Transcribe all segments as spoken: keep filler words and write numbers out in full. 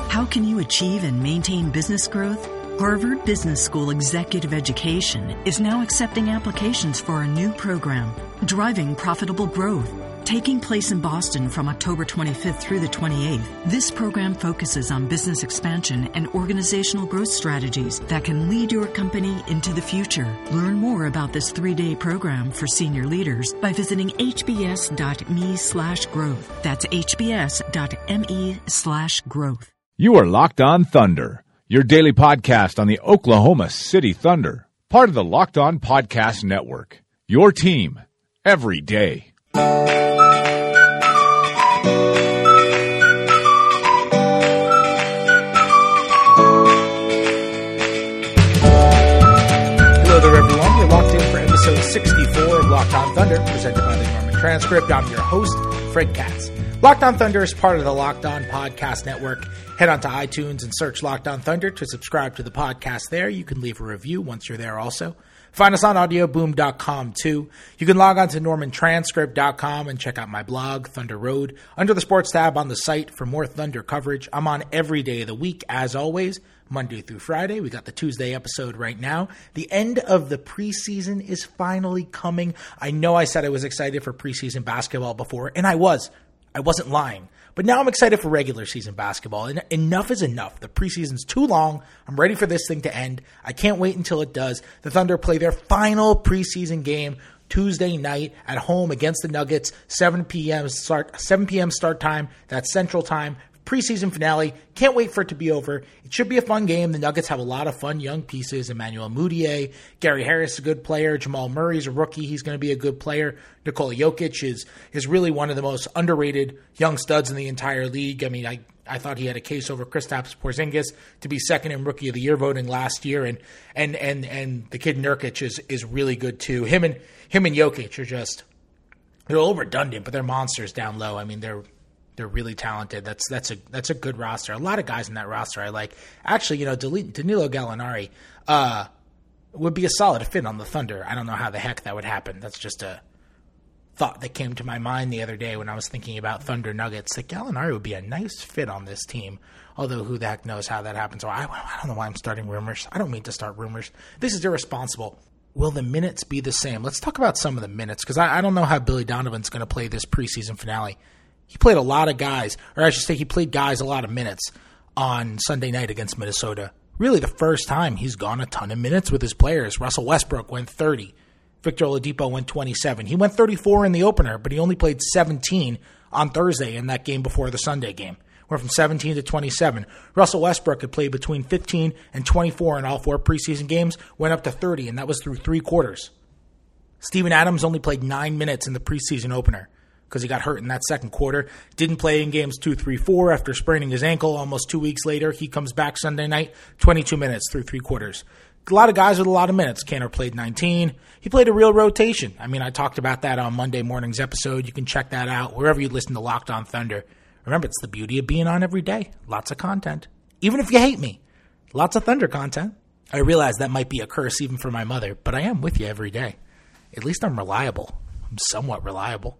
How can you achieve and maintain business growth? Harvard Business School Executive Education is now accepting applications for a new program, Driving Profitable Growth, taking place in Boston from October twenty-fifth through the twenty-eighth. This program focuses on business expansion and organizational growth strategies that can lead your company into the future. Learn more about this three-day program for senior leaders by visiting hbs.me slash growth. That's hbs.me slash growth. You are Locked On Thunder, your daily podcast on the Oklahoma City Thunder, part of the Locked On Podcast Network, your team every day. Hello there, everyone. You're locked in for episode sixty-four of Locked On Thunder, presented by the Norman Transcript. I'm your host, Fred Katz. Locked On Thunder is part of the Locked On Podcast Network. Head on to iTunes and search Locked On Thunder to subscribe to the podcast there. You can leave a review once you're there also. Find us on audio boom dot com too. You can log on to norman transcript dot com and check out my blog, Thunder Road, under the sports tab on the site for more Thunder coverage. I'm on every day of the week, as always, Monday through Friday. We got the Tuesday episode right now. The end of the preseason is finally coming. I know I said I was excited for preseason basketball before, and I was. I wasn't lying. But now I'm excited for regular season basketball. And enough is enough. The preseason's too long. I'm ready for this thing to end. I can't wait until it does. The Thunder play their final preseason game Tuesday night at home against the Nuggets, seven p.m. start, seven p.m. start time. That's Central Time. Preseason finale. Can't wait for it to be over. It should be a fun game. The Nuggets have a lot of fun young pieces. Emmanuel Mudiay, Gary Harris is a good player. Jamal Murray's a rookie. He's going to be a good player. Nikola Jokic is is really one of the most underrated young studs in the entire league. I mean, I, I thought he had a case over Kristaps Porzingis to be second in Rookie of the Year voting last year, and and and and the kid Nurkic is is really good too. Him and him and Jokic are just they're a little redundant, but they're monsters down low. I mean, they're They're really talented. That's that's a that's a good roster. A lot of guys in that roster I like. Actually, you know, Danilo Gallinari uh, would be a solid fit on the Thunder. I don't know how the heck that would happen. That's just a thought that came to my mind the other day when I was thinking about Thunder Nuggets. That Gallinari would be a nice fit on this team. Although who the heck knows how that happens. Or I, I don't know why I'm starting rumors. I don't mean to start rumors. This is irresponsible. Will the minutes be the same? Let's talk about some of the minutes, because I, I don't know how Billy Donovan's going to play this preseason finale. He played a lot of guys, or I should say he played guys a lot of minutes on Sunday night against Minnesota. Really the first time he's gone a ton of minutes with his players. Russell Westbrook went thirty. Victor Oladipo went twenty-seven. He went thirty-four in the opener, but he only played seventeen on Thursday in that game before the Sunday game. Went from seventeen to twenty-seven. Russell Westbrook had played between fifteen and twenty-four in all four preseason games, went up to thirty, and that was through three quarters. Steven Adams only played nine minutes in the preseason opener, because he got hurt in that second quarter. Didn't play in games two, three, four after spraining his ankle almost two weeks later. He comes back Sunday night, twenty-two minutes through three quarters. A lot of guys with a lot of minutes. Kanter played nineteen. He played a real rotation. I mean, I talked about that on Monday morning's episode. You can check that out wherever you listen to Locked On Thunder. Remember, it's the beauty of being on every day. Lots of content. Even if you hate me, lots of Thunder content. I realize that might be a curse even for my mother, but I am with you every day. At least I'm reliable. I'm somewhat reliable.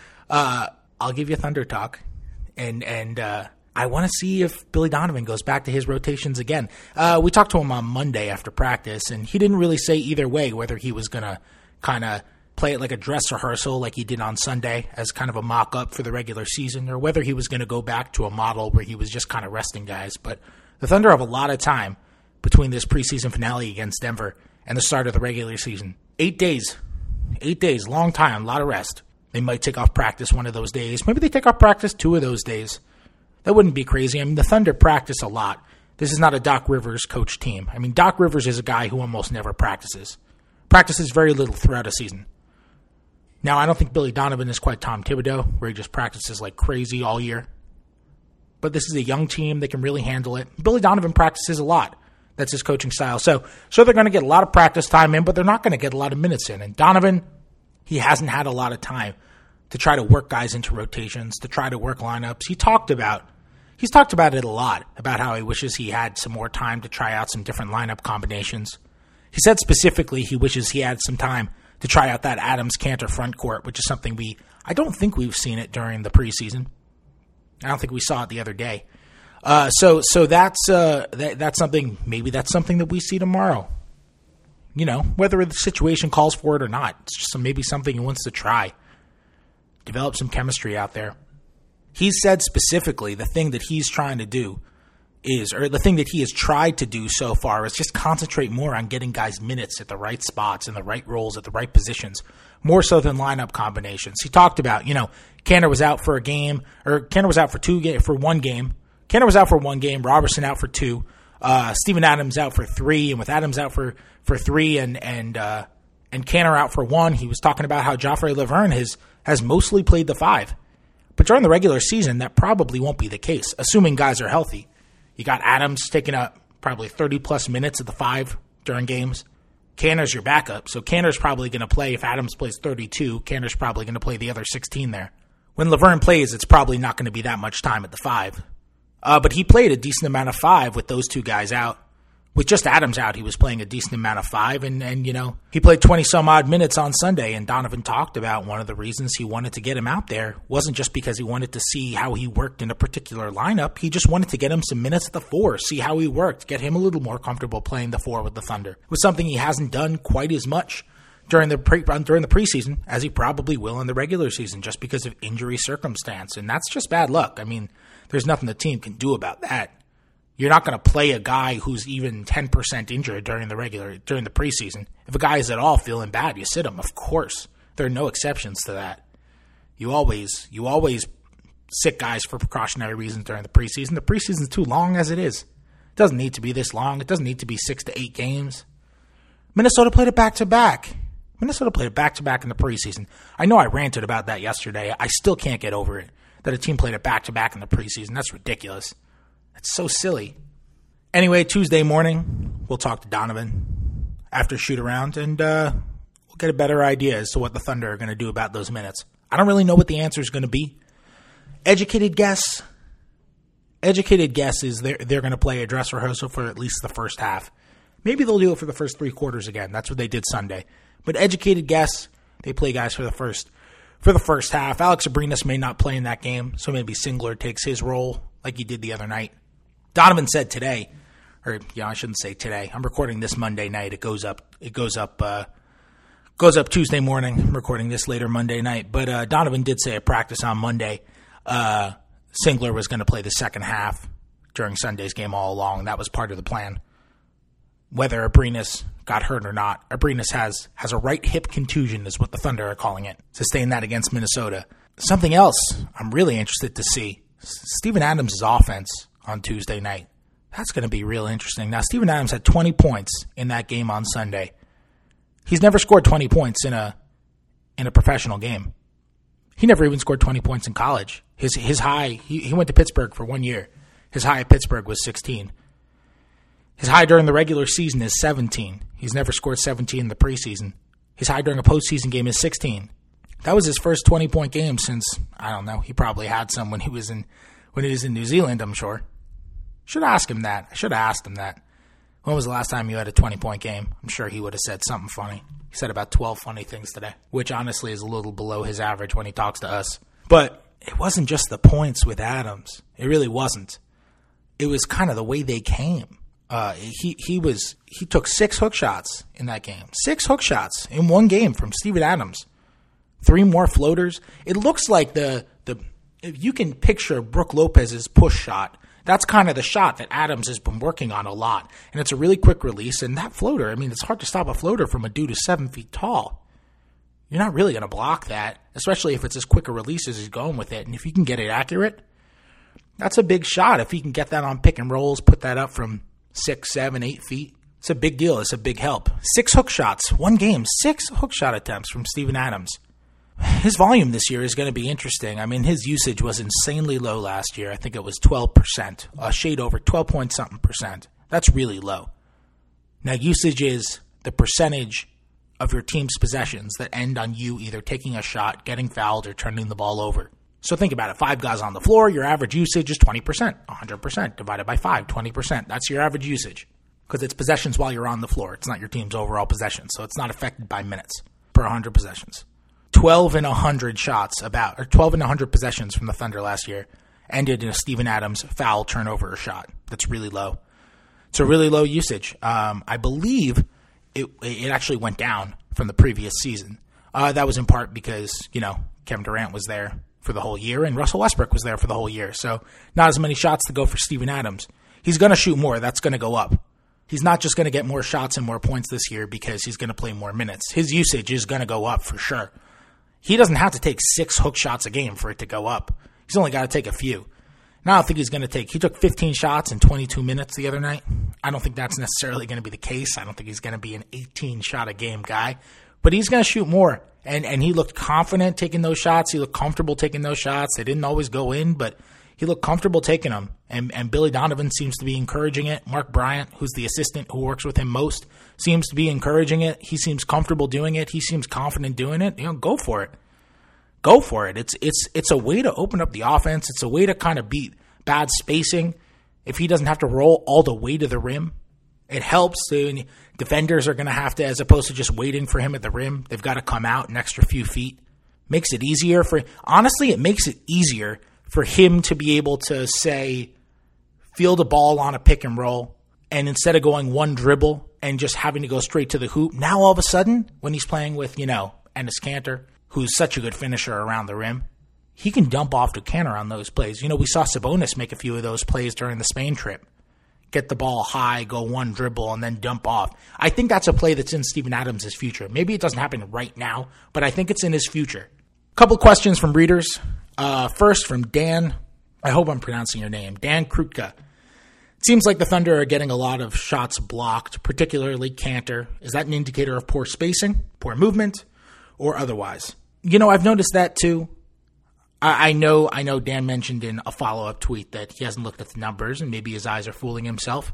Uh, I'll give you Thunder talk, and and uh, I want to see if Billy Donovan goes back to his rotations again. Uh, we talked to him on Monday after practice, and he didn't really say either way whether he was going to kind of play it like a dress rehearsal like he did on Sunday as kind of a mock-up for the regular season, or whether he was going to go back to a model where he was just kind of resting guys. But the Thunder have a lot of time between this preseason finale against Denver and the start of the regular season. Eight days. Eight days. Long time. A lot of rest. They might take off practice one of those days. Maybe they take off practice two of those days. That wouldn't be crazy. I mean, the Thunder practice a lot. This is not a Doc Rivers coach team. I mean, Doc Rivers is a guy who almost never practices. Practices very little throughout a season. Now, I don't think Billy Donovan is quite Tom Thibodeau, where he just practices like crazy all year. But this is a young team. They can really handle it. Billy Donovan practices a lot. That's his coaching style. So, so they're going to get a lot of practice time in, but they're not going to get a lot of minutes in. And Donovan, he hasn't had a lot of time to try to work guys into rotations, to try to work lineups. He talked about, he's talked about it a lot, about how he wishes he had some more time to try out some different lineup combinations. He said specifically he wishes he had some time to try out that Adams-Kanter front court, which is something we, I don't think we've seen it during the preseason. I don't think we saw it the other day. Uh, so so that's uh, that, that's something. Maybe that's something that we see tomorrow. You know, whether the situation calls for it or not, it's just maybe something he wants to try. Develop some chemistry out there. He said specifically the thing that he's trying to do is, or the thing that he has tried to do so far is just concentrate more on getting guys minutes at the right spots, in the right roles, at the right positions, more so than lineup combinations. He talked about, you know, Canner was out for a game, or Canner was out for two ga- for one game. Canner was out for one game, Robertson out for two, uh, Steven Adams out for three, and with Adams out for, for three and and uh, and Canner out for one, he was talking about how Joffrey Laverne has, has mostly played the five. But during the regular season, that probably won't be the case, assuming guys are healthy. You got Adams taking up probably thirty-plus minutes at the five during games. Canner's your backup, so Canner's probably going to play. If Adams plays thirty-two, Canner's probably going to play the other sixteen there. When Laverne plays, it's probably not going to be that much time at the five. Uh, but he played a decent amount of five with those two guys out. With just Adams out, he was playing a decent amount of five, and, and you know, he played twenty-some-odd minutes on Sunday, and Donovan talked about one of the reasons he wanted to get him out there wasn't just because he wanted to see how he worked in a particular lineup. He just wanted to get him some minutes at the four, see how he worked, get him a little more comfortable playing the four with the Thunder. It was something he hasn't done quite as much during the pre- during the preseason as he probably will in the regular season just because of injury circumstance, and that's just bad luck. I mean, there's nothing the team can do about that. You're not going to play a guy who's even ten percent injured during the regular during the preseason. If a guy is at all feeling bad, you sit him. Of course, there are no exceptions to that. You always you always sit guys for precautionary reasons during the preseason. The preseason's too long as it is. It doesn't need to be this long. It doesn't need to be six to eight games. Minnesota played it back to back. Minnesota played it back to back in the preseason. I know I ranted about that yesterday. I still can't get over it that a team played it back to back in the preseason. That's ridiculous. It's so silly. Anyway, Tuesday morning, we'll talk to Donovan after shoot-around, and uh, we'll get a better idea as to what the Thunder are going to do about those minutes. I don't really know what the answer is going to be. Educated guess. Educated guess is they're, they're going to play a dress rehearsal for at least the first half. Maybe they'll do it for the first three quarters again. That's what they did Sunday. But educated guess, they play guys for the first for the first half. Alex Abrinas may not play in that game, so maybe Singler takes his role like he did the other night. Donovan said today, or you know, I shouldn't say today. I'm recording this Monday night. It goes up. It goes up. Uh, goes up Tuesday morning. I'm recording this later Monday night. But uh, Donovan did say at practice on Monday, uh, Singler was going to play the second half during Sunday's game all along. That was part of the plan. Whether Abrinas got hurt or not, Abrinas has has a right hip contusion, is what the Thunder are calling it. Sustained that against Minnesota. Something else I'm really interested to see: Steven Adams' offense on Tuesday night. That's going to be real interesting. Now, Steven Adams had twenty points in that game on Sunday. He's never scored twenty points in a in a professional game. He never even scored twenty points in college. His his high, he, he went to Pittsburgh for one year. His high at Pittsburgh was sixteen. His high during the regular season is seventeen. He's never scored seventeen in the preseason. His high during a postseason game is sixteen. That was his first twenty-point game since, I don't know, he probably had some when he was in when he was in New Zealand, I'm sure. Should ask him that. I should have asked him that. When was the last time you had a twenty-point game? I'm sure he would have said something funny. He said about twelve funny things today, which honestly is a little below his average when he talks to us. But it wasn't just the points with Adams. It really wasn't. It was kind of the way they came. Uh, he he was he took six hook shots in that game. Six hook shots in one game from Steven Adams. Three more floaters. It looks like the the if you can picture Brook Lopez's push shot. That's kind of the shot that Adams has been working on a lot. And it's a really quick release. And that floater, I mean, it's hard to stop a floater from a dude who's seven feet tall. You're not really going to block that, especially if it's as quick a release as he's going with it. And if you can get it accurate, that's a big shot. If he can get that on pick and rolls, put that up from six, seven, eight feet, it's a big deal. It's a big help. Six hook shots, one game, six hook shot attempts from Steven Adams. His volume this year is going to be interesting. I mean, his usage was insanely low last year. I think it was twelve percent, a shade over twelve point something percent. That's really low. Now, usage is the percentage of your team's possessions that end on you either taking a shot, getting fouled, or turning the ball over. So think about it. Five guys on the floor, your average usage is twenty percent. one hundred percent divided by five, twenty percent. That's your average usage because it's possessions while you're on the floor. It's not your team's overall possessions, so it's not affected by minutes per one hundred possessions. twelve and one hundred shots about, or twelve and one hundred possessions from the Thunder last year, ended in a Steven Adams foul turnover or shot. That's really low. It's a really low usage. Um, I believe it it actually went down from the previous season. Uh, that was in part because, you know, Kevin Durant was there for the whole year and Russell Westbrook was there for the whole year. So not as many shots to go for Steven Adams. He's going to shoot more. That's going to go up. He's not just going to get more shots and more points this year because he's going to play more minutes. His usage is going to go up for sure. He doesn't have to take six hook shots a game for it to go up. He's only got to take a few. Now I don't think he's going to take – he took fifteen shots in twenty-two minutes the other night. I don't think that's necessarily going to be the case. I don't think he's going to be an eighteen-shot-a-game guy. But he's going to shoot more. And and he looked confident taking those shots. He looked comfortable taking those shots. They didn't always go in, but he looked comfortable taking them. And, and Billy Donovan seems to be encouraging it. Mark Bryant, who's the assistant who works with him most, seems to be encouraging it. He seems comfortable doing it. He seems confident doing it. You know, go for it. Go for it. It's it's it's a way to open up the offense. It's a way to kind of beat bad spacing if he doesn't have to roll all the way to the rim. It helps. The defenders are going to have to, as opposed to just waiting for him at the rim, they've got to come out an extra few feet. Makes it easier for, honestly, it makes it easier for him to be able to, say, field a ball on a pick and roll, and instead of going one dribble and just having to go straight to the hoop, now all of a sudden, when he's playing with, you know, Enes Kanter, who's such a good finisher around the rim, he can dump off to Kanter on those plays. You know, we saw Sabonis make a few of those plays during the Spain trip. Get the ball high, go one dribble, and then dump off. I think that's a play that's in Steven Adams' future. Maybe it doesn't happen right now, but I think it's in his future. A couple questions from readers. Uh, first, from Dan. I hope I'm pronouncing your name. Dan Krutka. It seems like the Thunder are getting a lot of shots blocked, particularly Kanter. Is that an indicator of poor spacing, poor movement, or otherwise? You know, I've noticed that too. I know I know Dan mentioned in a follow-up tweet that he hasn't looked at the numbers and maybe his eyes are fooling himself.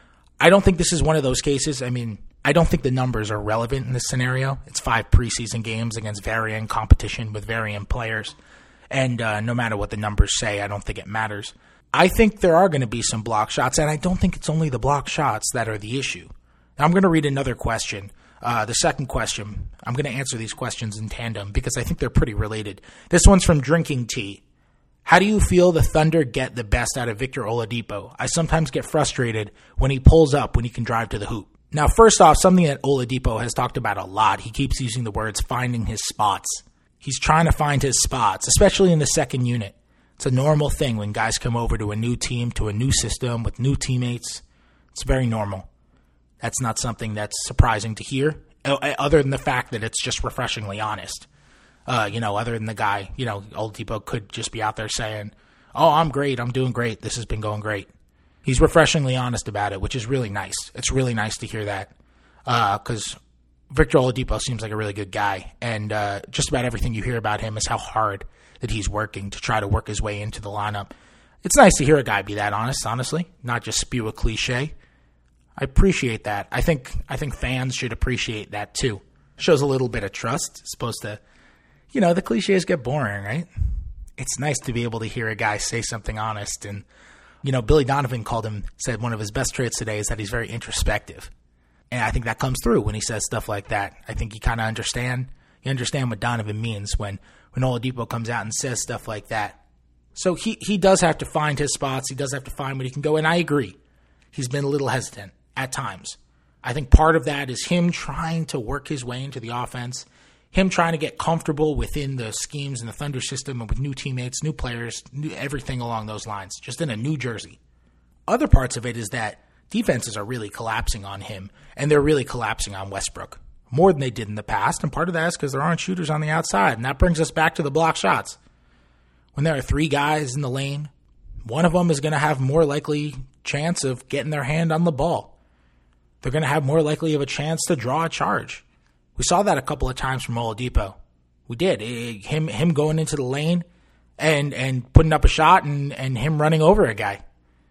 I don't think this is one of those cases. I mean, I don't think the numbers are relevant in this scenario. It's five preseason games against varying competition with varying players. And uh, no matter what the numbers say, I don't think it matters. I think there are going to be some block shots, and I don't think it's only the block shots that are the issue. Now, I'm going to read another question. Uh, the second question, I'm going to answer these questions in tandem because I think they're pretty related. This one's from Drinking Tea. How do you feel the Thunder get the best out of Victor Oladipo? I sometimes get frustrated when he pulls up when he can drive to the hoop. Now, first off, something that Oladipo has talked about a lot, he keeps using the words finding his spots. He's trying to find his spots, especially in the second unit. It's a normal thing when guys come over to a new team, to a new system with new teammates. It's very normal. That's not something that's surprising to hear, other than the fact that it's just refreshingly honest. Uh, you know, other than the guy, you know, Oladipo could just be out there saying, oh, I'm great, I'm doing great, this has been going great. He's refreshingly honest about it, which is really nice. It's really nice to hear that because uh, Victor Oladipo seems like a really good guy, and uh, just about everything you hear about him is how hard that he's working to try to work his way into the lineup. It's nice to hear a guy be that honest, honestly, not just spew a cliche. I appreciate that. I think I think fans should appreciate that too. Shows a little bit of trust. It's supposed to, you know, the cliches get boring, right? It's nice to be able to hear a guy say something honest. And, you know, Billy Donovan called him, said one of his best traits today is that he's very introspective. And I think that comes through when he says stuff like that. I think you kind of understand. You understand what Donovan means when, when Oladipo comes out and says stuff like that. So he, he does have to find his spots. He does have to find where he can go. And I agree. He's been a little hesitant at times. I think part of that is him trying to work his way into the offense, him trying to get comfortable within the schemes in the Thunder system and with new teammates, new players, new, everything along those lines, just in a new jersey. Other parts of it is that defenses are really collapsing on him, and they're really collapsing on Westbrook more than they did in the past, and part of that is because there aren't shooters on the outside, and that brings us back to the block shots. When there are three guys in the lane, one of them is going to have more likely chance of getting their hand on the ball. They're going to have more likely of a chance to draw a charge. We saw that a couple of times from Oladipo. We did. It, him him going into the lane and and putting up a shot and, and him running over a guy.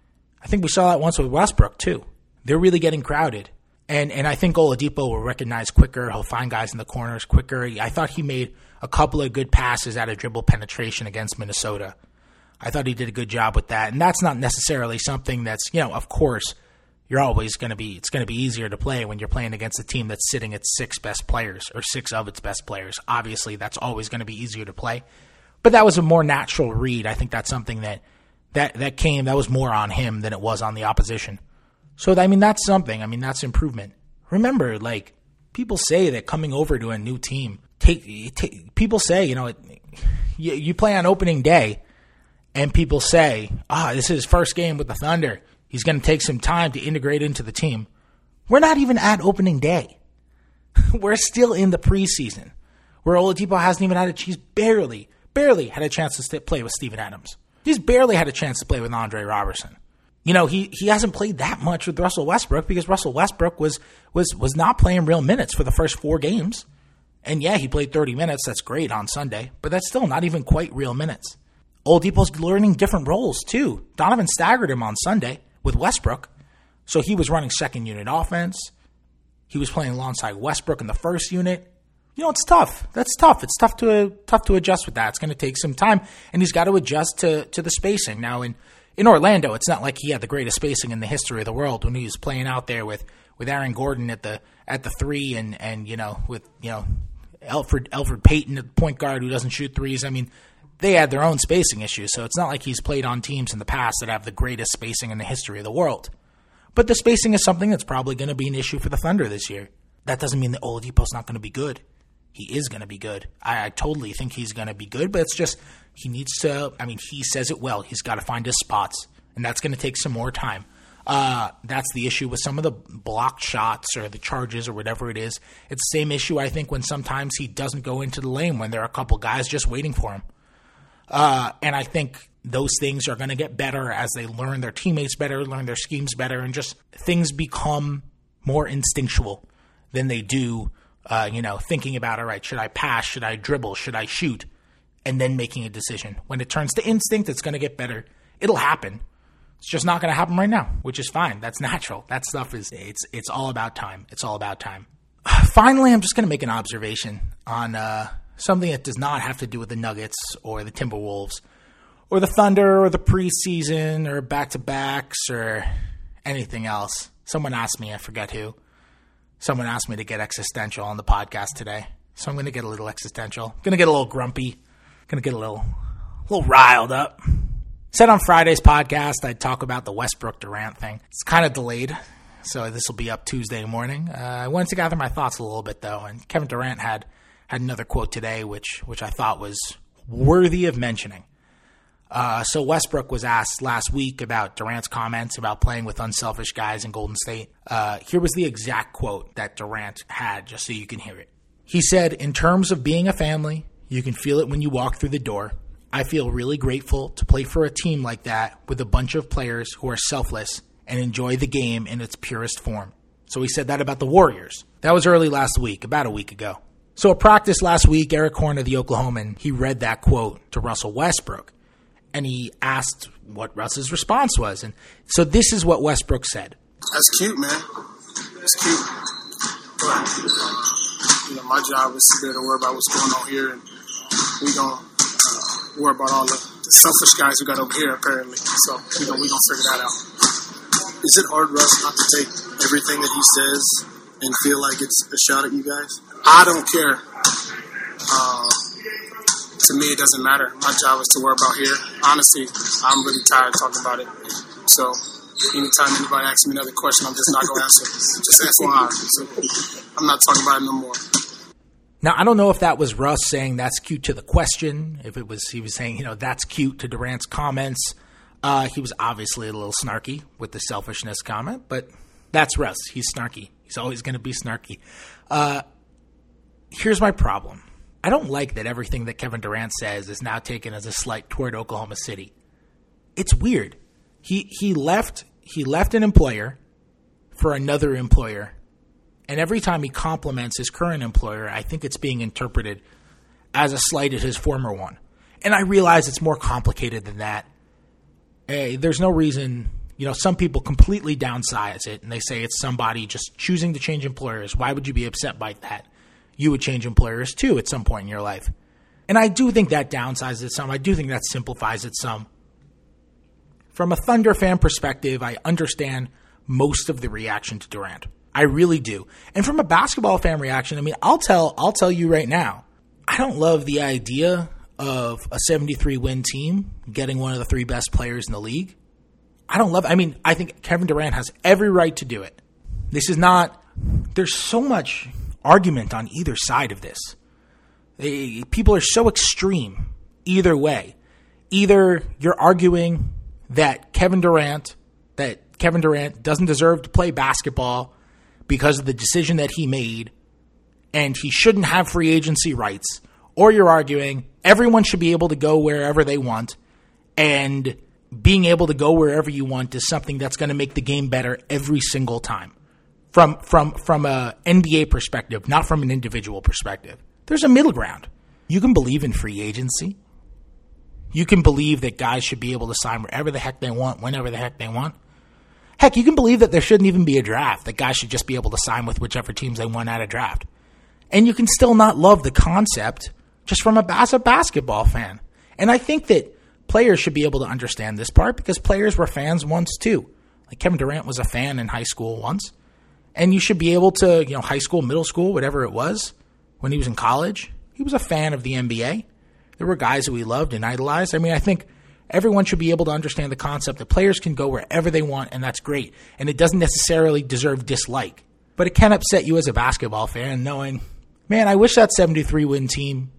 I think we saw that once with Westbrook too. They're really getting crowded. And and I think Oladipo will recognize quicker. He'll find guys in the corners quicker. I thought he made a couple of good passes out of dribble penetration against Minnesota. I thought he did a good job with that. And that's not necessarily something that's, you know, of course, you're always going to be, it's going to be easier to play when you're playing against a team that's sitting at six best players or six of its best players. Obviously, that's always going to be easier to play. But that was a more natural read. I think that's something that that, that came, that was more on him than it was on the opposition. So, I mean, that's something. I mean, that's improvement. Remember, like, people say that coming over to a new team, take, take people say, you know, it, you, you play on opening day, and people say, ah, this is his first game with the Thunder. He's going to take some time to integrate into the team. We're not even at opening day. We're still in the preseason, where Oladipo hasn't even had a he's barely, barely had a chance to st- play with Steven Adams. He's barely had a chance to play with Andre Robertson. You know, he, he hasn't played that much with Russell Westbrook because Russell Westbrook was was was not playing real minutes for the first four games. And yeah, he played thirty minutes. That's great on Sunday, but that's still not even quite real minutes. Oladipo's learning different roles too. Donovan staggered him on Sunday with Westbrook, so he was running second unit offense. He was playing alongside Westbrook in the first unit. You know, it's tough. That's tough. It's tough to tough to adjust with that. It's going to take some time, and he's got to adjust to to the spacing. Now, in in Orlando, it's not like he had the greatest spacing in the history of the world when he was playing out there with, with Aaron Gordon at the at the three, and and you know with you know Elfrid Elfrid Payton at the point guard who doesn't shoot threes. I mean, they had their own spacing issues, so it's not like he's played on teams in the past that have the greatest spacing in the history of the world. But the spacing is something that's probably going to be an issue for the Thunder this year. That doesn't mean that Oladipo's not going to be good. He is going to be good. I, I totally think he's going to be good, but it's just he needs to, I mean, he says it well. He's got to find his spots, and that's going to take some more time. Uh, that's the issue with some of the blocked shots or the charges or whatever it is. It's the same issue, I think, when sometimes he doesn't go into the lane when there are a couple guys just waiting for him. Uh, and I think those things are going to get better as they learn their teammates better, learn their schemes better, and just things become more instinctual than they do, uh, you know, thinking about, all right, should I pass, should I dribble, should I shoot, and then making a decision. When it turns to instinct, it's going to get better. It'll happen. It's just not going to happen right now, which is fine. That's natural. That stuff is, it's it's all about time. It's all about time. Finally, I'm just going to make an observation on uh, something that does not have to do with the Nuggets or the Timberwolves or the Thunder or the preseason or back-to-backs or anything else. Someone asked me, I forget who. Someone asked me to get existential on the podcast today. So I'm going to get a little existential. Going to get a little grumpy. Going to get a little, a little riled up. Said on Friday's podcast I'd talk about the Westbrook Durant thing. It's kind of delayed, so this will be up Tuesday morning. Uh, I wanted to gather my thoughts a little bit, though, and Kevin Durant had, had another quote today which which I thought was worthy of mentioning. Uh, so Westbrook was asked last week about Durant's comments about playing with unselfish guys in Golden State. Uh, here was the exact quote that Durant had, just so you can hear it. He said, "In terms of being a family, you can feel it when you walk through the door. I feel really grateful to play for a team like that with a bunch of players who are selfless and enjoy the game in its purest form." So he said that about the Warriors. That was early last week, about a week ago. So at practice last week, Eric Horn of the Oklahoman, he read that quote to Russell Westbrook, and he asked what Russ's response was. And so this is what Westbrook said. That's cute, man. It's cute. But, you know, my job is to be able to worry about what's going on here, and we gonna uh, worry about all the, the selfish guys we got over here, apparently. So we gonna we gonna figure that out. Is it hard, Russ, not to take everything that he says and feel like it's a shot at you guys? I don't care. Uh, to me, it doesn't matter. My job is to worry about here. Honestly, I'm really tired of talking about it. So anytime anybody asks me another question, I'm just not going to answer. Just F Y I. So I'm not talking about it no more. Now, I don't know if that was Russ saying that's cute to the question, if it was he was saying, you know, that's cute to Durant's comments. Uh, he was obviously a little snarky with the selfishness comment, but that's Russ. He's snarky. He's always going to be snarky. Uh, here's my problem. I don't like that everything that Kevin Durant says is now taken as a slight toward Oklahoma City. It's weird. He he left he left an employer for another employer. And every time he compliments his current employer, I think it's being interpreted as a slight at his former one. And I realize it's more complicated than that. Hey, there's no reason, you know, some people completely downsize it and they say it's somebody just choosing to change employers. Why would you be upset by that? You would change employers too at some point in your life. And I do think that downsizes it some. I do think that simplifies it some. From a Thunder fan perspective, I understand most of the reaction to Durant. I really do. And from a basketball fan reaction, I mean, I'll tell I'll tell you right now, I don't love the idea of a seventy-three win team getting one of the three best players in the league. I don't love it. I mean, I think Kevin Durant has every right to do it. This is not, there's so much argument on either side of this. They, people are so extreme either way. Either you're arguing that Kevin Durant, that Kevin Durant doesn't deserve to play basketball because of the decision that he made and he shouldn't have free agency rights, or you're arguing everyone should be able to go wherever they want, and being able to go wherever you want is something that's going to make the game better every single time. From from from a N B A perspective, not from an individual perspective. There's a middle ground. You can believe in free agency. You can believe that guys should be able to sign wherever the heck they want, whenever the heck they want. Heck, you can believe that there shouldn't even be a draft, that guys should just be able to sign with whichever teams they want at a draft. And you can still not love the concept just from a, as a basketball fan. And I think that players should be able to understand this part because players were fans once too. Like Kevin Durant was a fan in high school once. And you should be able to, you know, high school, middle school, whatever it was, when he was in college, he was a fan of the N B A. There were guys who he loved and idolized. I mean, I think everyone should be able to understand the concept that players can go wherever they want, and that's great. And it doesn't necessarily deserve dislike. But it can upset you as a basketball fan knowing, man, I wish that seventy-three win team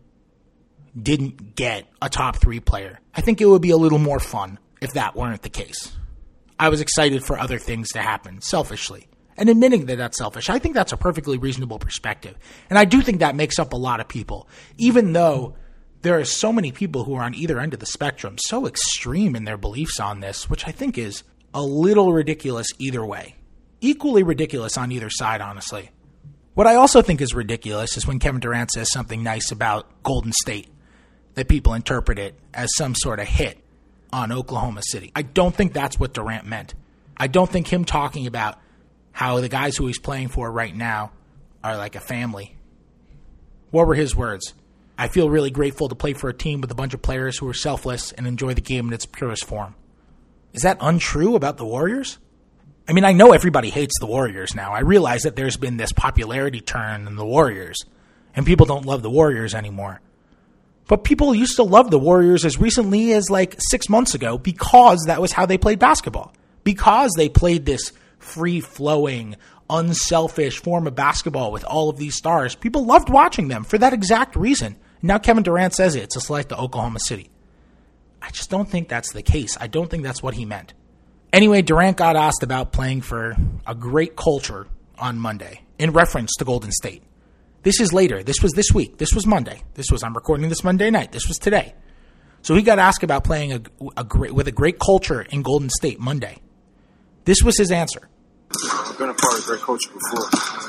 didn't get a top three player. I think it would be a little more fun if that weren't the case. I was excited for other things to happen, selfishly. And admitting that that's selfish, I think that's a perfectly reasonable perspective. And I do think that makes up a lot of people, even though there are so many people who are on either end of the spectrum, so extreme in their beliefs on this, which I think is a little ridiculous either way. Equally ridiculous on either side, honestly. What I also think is ridiculous is when Kevin Durant says something nice about Golden State, that people interpret it as some sort of hit on Oklahoma City. I don't think that's what Durant meant. I don't think him talking about how the guys who he's playing for right now are like a family. What were his words? I feel really grateful to play for a team with a bunch of players who are selfless and enjoy the game in its purest form. Is that untrue about the Warriors? I mean, I know everybody hates the Warriors now. I realize that there's been this popularity turn in the Warriors, and people don't love the Warriors anymore. But people used to love the Warriors as recently as like six months ago because that was how they played basketball. Because they played this free-flowing, unselfish form of basketball with all of these stars. People loved watching them for that exact reason. Now Kevin Durant says it. It's a slight to Oklahoma City. I just don't think that's the case. I don't think that's what he meant. Anyway, Durant got asked about playing for a great culture on Monday in reference to Golden State. This is later. This was this week. This was Monday. This was, I'm recording this Monday night. This was today. So he got asked about playing a, a great, with a great culture in Golden State Monday. This was his answer. I've been a part of a great culture before.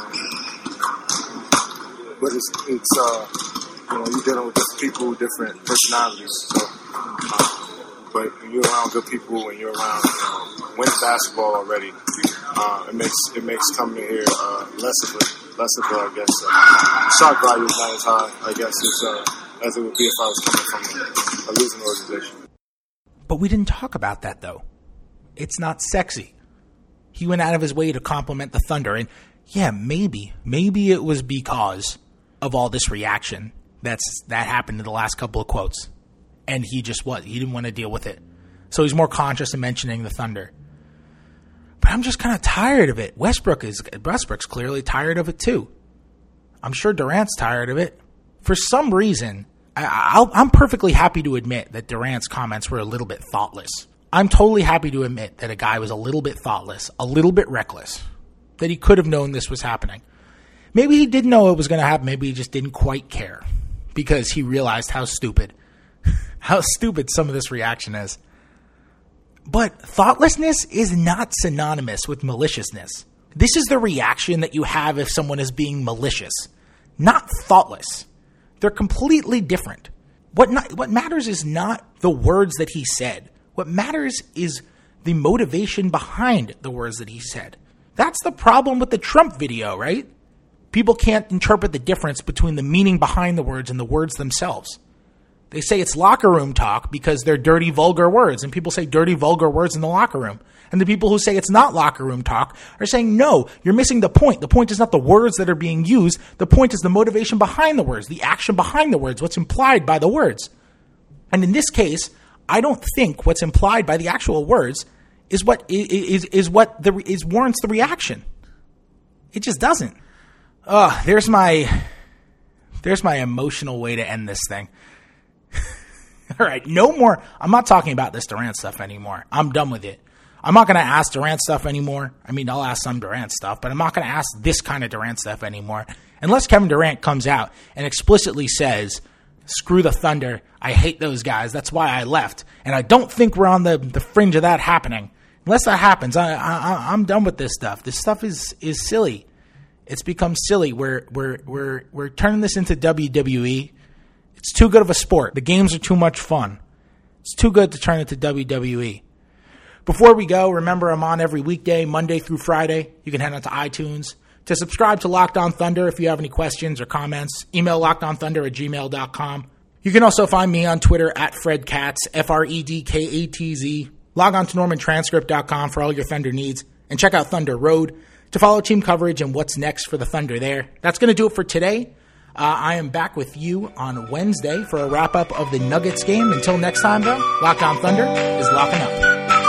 But it's, it's uh, you know, you're dealing with different people, different personalities. So, uh, but when you're around good people and you're around you know, winning basketball already, uh, it makes it makes coming here uh, less of a less of a I guess uh, shock value is not as high I guess as, uh, as it would be if I was coming from a, a losing organization. But we didn't talk about that though. It's not sexy. He went out of his way to compliment the Thunder, and yeah, maybe maybe it was because of all this reaction that's that happened in the last couple of quotes. And he just what? He didn't want to deal with it. So he's more conscious of mentioning the Thunder. But I'm just kind of tired of it. Westbrook is Westbrook's clearly tired of it too. I'm sure Durant's tired of it. For some reason, I, I'll, I'm perfectly happy to admit that Durant's comments were a little bit thoughtless. I'm totally happy to admit that a guy was a little bit thoughtless, a little bit reckless, that he could have known this was happening. Maybe he didn't know it was going to happen. Maybe he just didn't quite care because he realized how stupid How stupid some of this reaction is. But thoughtlessness is not synonymous with maliciousness. This is the reaction that you have if someone is being malicious, not thoughtless. They're completely different. What not, what matters is not the words that he said. What matters is the motivation behind the words that he said. That's the problem with the Trump video, right? People can't interpret the difference between the meaning behind the words and the words themselves. They say it's locker room talk because they're dirty, vulgar words, and people say dirty, vulgar words in the locker room. And the people who say it's not locker room talk are saying, no, you're missing the point. The point is not the words that are being used. The point is the motivation behind the words, the action behind the words, what's implied by the words. And in this case, I don't think what's implied by the actual words is what is is what the is warrants the reaction. It just doesn't. Oh, there's my there's my emotional way to end this thing. All right, no more. I'm not talking about this Durant stuff anymore. I'm done with it. I'm not going to ask Durant stuff anymore. I mean, I'll ask some Durant stuff, but I'm not going to ask this kind of Durant stuff anymore unless Kevin Durant comes out and explicitly says, screw the Thunder. I hate those guys. That's why I left. And I don't think we're on the, the fringe of that happening. Unless that happens, I, I, I'm done with this stuff. This stuff is is silly. It's become silly. We're we're we're we're turning this into W W E. It's too good of a sport. The games are too much fun. It's too good to turn into W W E. Before we go, remember I'm on every weekday, Monday through Friday. You can head on to iTunes to subscribe to Locked On Thunder. If you have any questions or comments, email lockedonthunder at gmail dot com. You can also find me on Twitter at Fred Katz, F R E D K A T Z. Log on to norman transcript dot com for all your Thunder needs, and check out Thunder Road to follow team coverage and what's next for the Thunder there. That's going to do it for today. Uh, I am back with you on Wednesday for a wrap-up of the Nuggets game. Until next time, though, Locked On Thunder is locking up.